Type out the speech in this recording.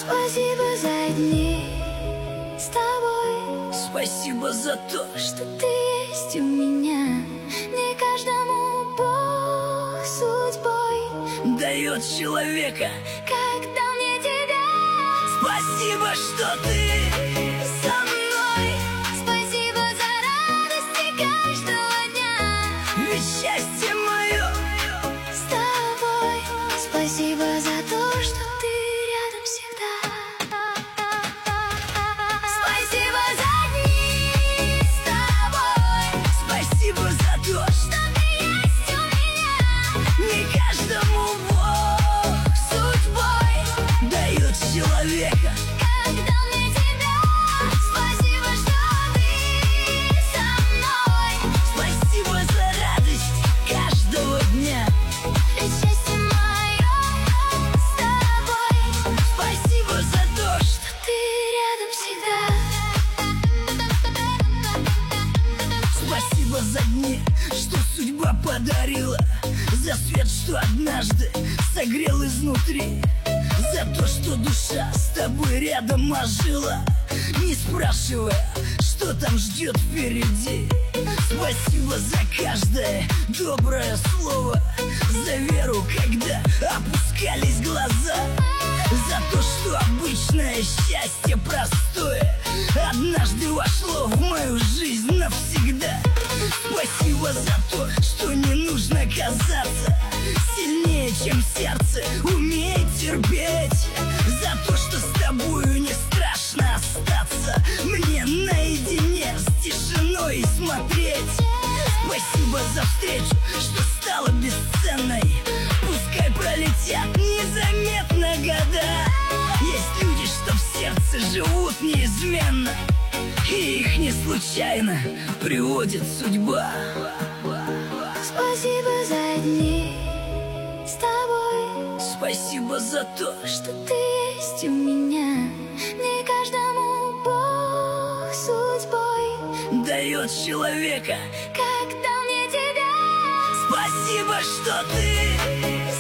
Спасибо за дни с тобой. Спасибо за то, что ты есть у меня. Не каждому Бог судьбой дает человека, когда мне тебя. Спасибо, что ты со мной. Спасибо за радости каждого дня. Ведь счастье мое с тобой. Спасибо за то, что ты рядом всегда. Спасибо за дни с тобой. Спасибо за то, что ты есть у меня. не каждому Бог судьбой дает человека, когда мне тебя. Спасибо, что ты со мной. Спасибо за радость каждого дня. Ведь счастье мое с тобой. Спасибо за то, что ты рядом всегда. Спасибо за дни, что судьба подарила, за свет, что однажды согрел изнутри, за то, что душа с тобой рядом ожила, не спрашивая, что там ждет впереди. Спасибо за каждое доброе слово, за веру, когда опускались глаза, за то, что обычное счастье простое однажды вошло в мою жизнь навсегда. Спасибо за то, что не нужно казаться сильнее, чем сердце умеет терпеть, за то, что с тобою не страшно остаться мне наедине с тишиной и смотреть. Спасибо за встречу, что стала бесценной. Пускай пролетят незаметно года, есть люди, что в сердце живут неизменно, и их не случайно приводит судьба. Спасибо за дни с тобой. Спасибо за то, что ты есть у меня. Не каждому Бог судьбой дает человека, когда мне тебя. Спасибо, что ты